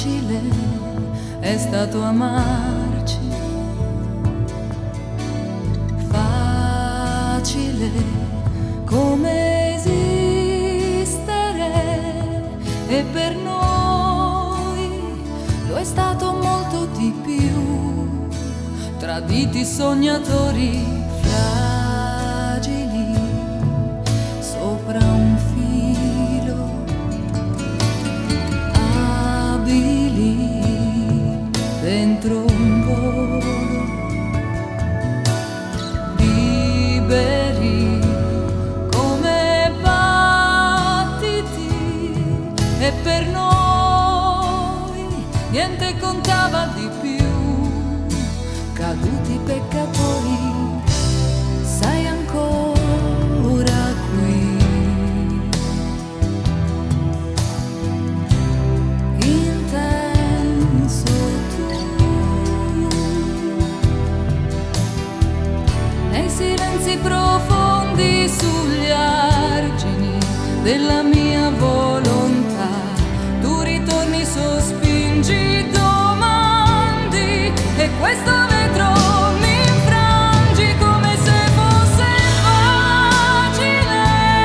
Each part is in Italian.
facile è stato amarci, facile come esistere, e per noi lo è stato molto di più, traditi sognatori fragili sopra un filo, abili dentro un volo, liberi come battiti, e per noi niente contava di più, caduti peccatori, sei ancora qui, intenso tu, nei silenzi profondi sugli argini della mia volontà, tu ritorni, sospingi domandi, e questo vetro mi infrangi come se fosse facile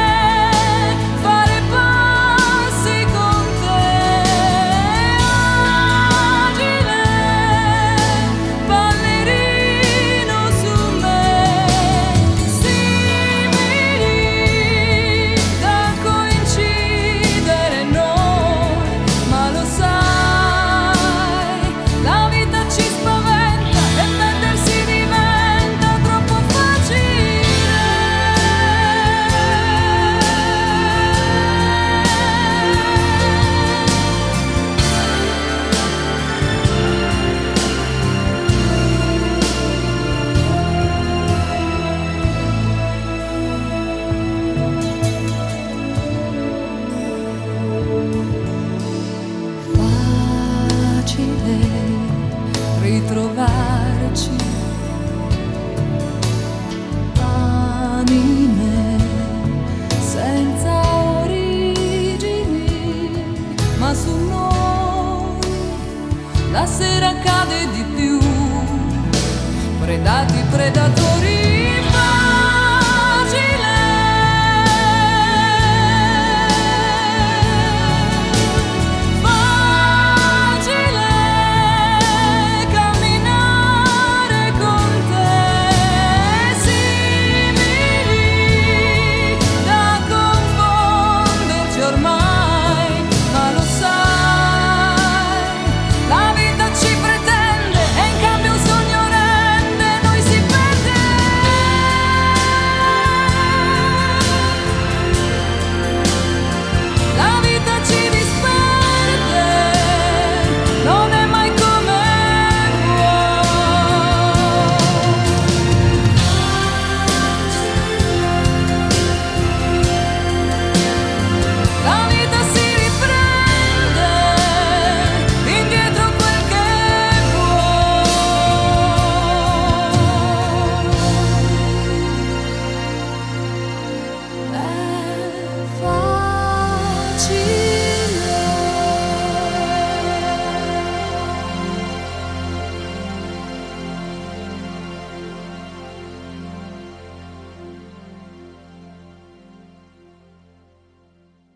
fare passi con te, agile ballerino su me, simili da coincidere noi, ma lo sai, la vita ci spaventa e perdersi diventa troppo facile. Facile ritrovarci, anime senza origini, ma su noi la sera cade di più, predati predatori.